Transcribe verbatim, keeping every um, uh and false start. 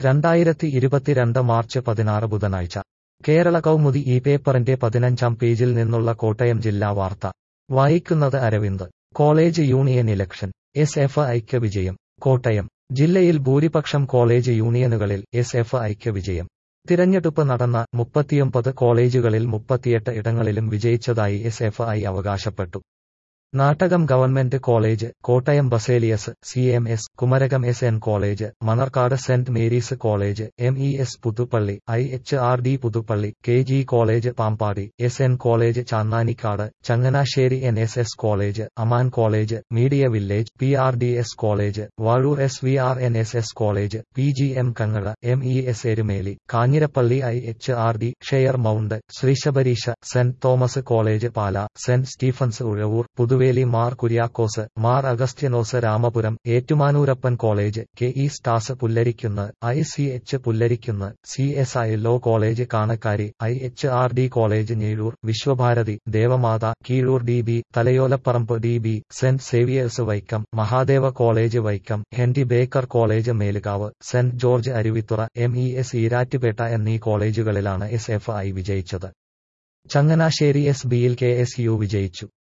രണ്ടായിരത്തി ഇരുപത്തിരണ്ട് മാർച്ച് പതിനാറ് ബുധനാഴ്ച കേരള കൗമുദി ഈ പേപ്പറിന്റെ പതിനഞ്ചാം പേജിൽ നിന്നുള്ള കോട്ടയം ജില്ലാ വാർത്ത വായിക്കുന്നത് Aravind. College union election S F ഐക്ക് വിജയം. കോട്ടയം ജില്ലയിൽ ഭൂരിപക്ഷം കോളേജ് യൂണിയനുകളിൽ എസ് എഫ് ഐക്ക് വിജയം. തിരഞ്ഞെടുപ്പ് നടന്ന മുപ്പത്തിയൊമ്പത് കോളേജുകളിൽ മുപ്പത്തിയെട്ട് ഇടങ്ങളിലും വിജയിച്ചതായി എസ് എഫ് ഐ അവകാശപ്പെട്ടു. Nattakam government college, Kottayam Baselius, C M S, Kumarakom S N college, Manarcad Saint Mary's college, M E S Puthuppally, I H R D Puthuppally, K G college Pampady, S N college Channanikkad, Changanassery N S S college, Aman college, media village, P R D S college, Vazhoor S V R N S S college, P G M Kangazha, M E S Erumely, Kanjirappally I H R D, share mount, Sreesabareesa, Saint Thomas college Pala, Saint Stephens Uzhavoor, Puthuvely Mar Kuriakose, Mar Augustinose Ramapuram, Ettumanoorappan college, K E STAS Pullarikkunnu, I C H Pullarikkunnu, C S I law college Kanakkary, I H R D college Njeezhoor, Viswabharathi, Devamatha, Keezhoor D B, Thalayolaparambu D B, Saint Xavier's Vaikom, Mahadeva college Vaikom, Henry Baker college Melukavu, Saint George Aruvithura, M E S Erattupetta എന്നീ കോളേജുകളിലാണ് S F I വിജയിച്ചത്. Changanassery S ബിയിൽ K S U വിജയിച്ചു.